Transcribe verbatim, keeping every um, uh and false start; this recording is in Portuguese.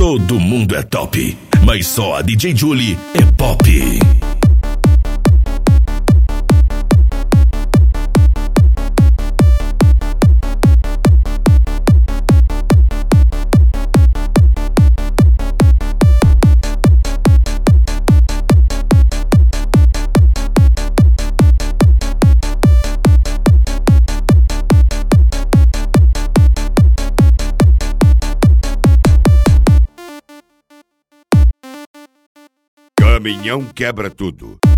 Todo mundo é top, mas só a D J Julie é pop. Caminhão quebra tudo.